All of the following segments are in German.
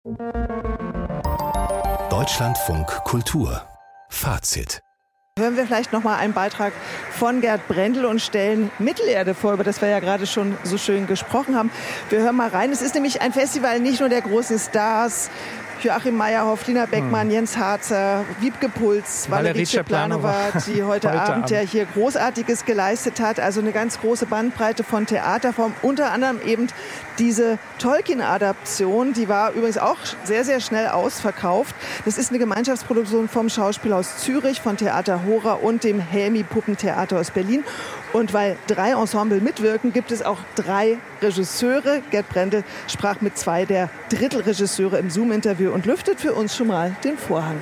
Deutschlandfunk Kultur. Fazit. Hören wir vielleicht noch mal einen Beitrag von Gerd Brendel und stellen Mittelerde vor, über das wir ja gerade schon so schön gesprochen haben. Wir hören mal rein. Es ist nämlich ein Festival nicht nur der großen Stars, Joachim Meyerhoff, Lina Beckmann, Jens Harzer, Wiebke Puls, Valerie Czeplanova, die heute Abend ja hier Großartiges geleistet hat. Also eine ganz große Bandbreite von Theaterformen. Unter anderem eben diese Tolkien-Adaption, die war übrigens auch sehr, sehr schnell ausverkauft. Das ist eine Gemeinschaftsproduktion vom Schauspielhaus Zürich, von Theater Hora und dem Helmi Puppentheater aus Berlin. Und weil 3 Ensemble mitwirken, gibt es auch 3 Regisseure. Gerd Brendel sprach mit 2 der Drittelregisseure im Zoom-Interview und lüftet für uns schon mal den Vorhang.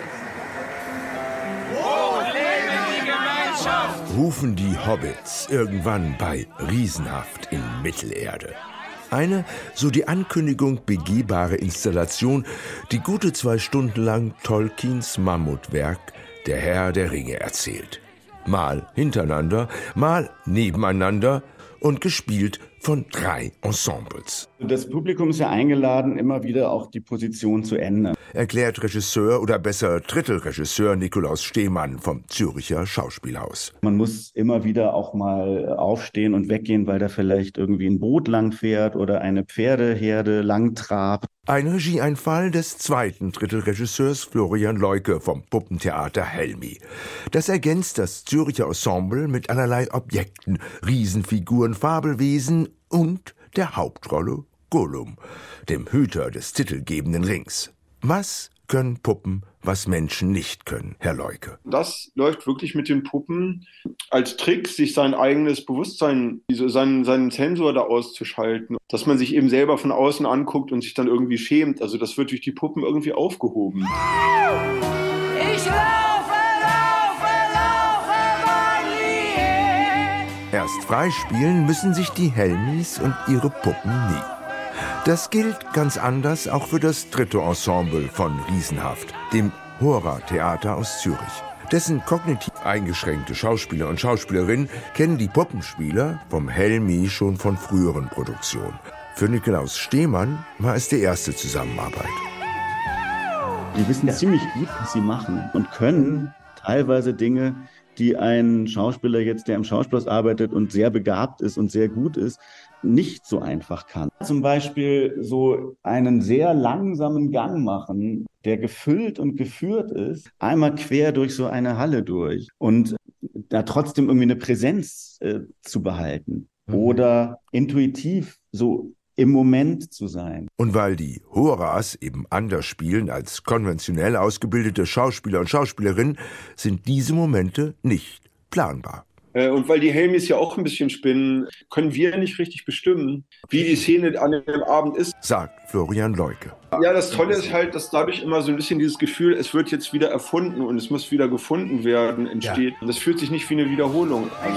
Oh, lebe die Gemeinschaft! Rufen die Hobbits irgendwann bei Riesenhaft in Mittelerde. Eine, so die Ankündigung, begehbare Installation, die gute 2 Stunden lang Tolkiens Mammutwerk Der Herr der Ringe erzählt. Mal hintereinander, mal nebeneinander und gespielt von 3 Ensembles. Das Publikum ist ja eingeladen, immer wieder auch die Position zu ändern. Erklärt Regisseur oder besser Drittelregisseur Nikolaus Stehmann vom Züricher Schauspielhaus. Man muss immer wieder auch mal aufstehen und weggehen, weil da vielleicht irgendwie ein Boot langfährt oder eine Pferdeherde langtrabt. Ein Regieeinfall des 2. Drittelregisseurs Florian Leuke vom Puppentheater Helmi. Das ergänzt das Züricher Ensemble mit allerlei Objekten, Riesenfiguren, Fabelwesen und der Hauptrolle Gollum, dem Hüter des titelgebenden Rings. Was können Puppen, was Menschen nicht können, Herr Leuke? Das läuft wirklich mit den Puppen als Trick, sich sein eigenes Bewusstsein, seinen Sensor da auszuschalten. Dass man sich eben selber von außen anguckt und sich dann irgendwie schämt. Also das wird durch die Puppen irgendwie aufgehoben. Ich laufe, mein Lied. Erst freispielen müssen sich die Helmis und ihre Puppen nie. Das gilt ganz anders auch für das 3. Ensemble von Riesenhaft, dem Hora-Theater aus Zürich. Dessen kognitiv eingeschränkte Schauspieler und Schauspielerinnen kennen die Puppenspieler vom Helmi schon von früheren Produktionen. Für Nikolaus Stehmann war es die erste Zusammenarbeit. Die wissen ziemlich gut, was sie machen und können teilweise Dinge, die ein Schauspieler jetzt, der im Schauspielhaus arbeitet und sehr begabt ist und sehr gut ist, nicht so einfach kann. Zum Beispiel so einen sehr langsamen Gang machen, der gefüllt und geführt ist, einmal quer durch so eine Halle durch und da trotzdem irgendwie eine Präsenz zu behalten oder intuitiv so im Moment zu sein. Und weil die Horas eben anders spielen als konventionell ausgebildete Schauspieler und Schauspielerinnen, sind diese Momente nicht planbar. Und weil die Helmis ja auch ein bisschen spinnen, können wir nicht richtig bestimmen, wie die Szene an dem Abend ist. Sagt Florian Leuke. Ja, das Tolle ist halt, dass dadurch immer so ein bisschen dieses Gefühl, es wird jetzt wieder erfunden und es muss wieder gefunden werden, entsteht. Ja. Und das fühlt sich nicht wie eine Wiederholung an.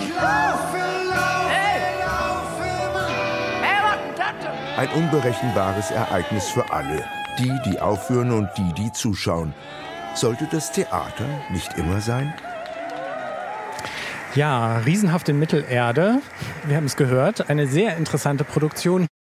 Ein unberechenbares Ereignis für alle. Die aufführen und die zuschauen. Sollte das Theater nicht immer sein? Ja, Riesenhaft in Mittelerde. Wir haben es gehört. Eine sehr interessante Produktion.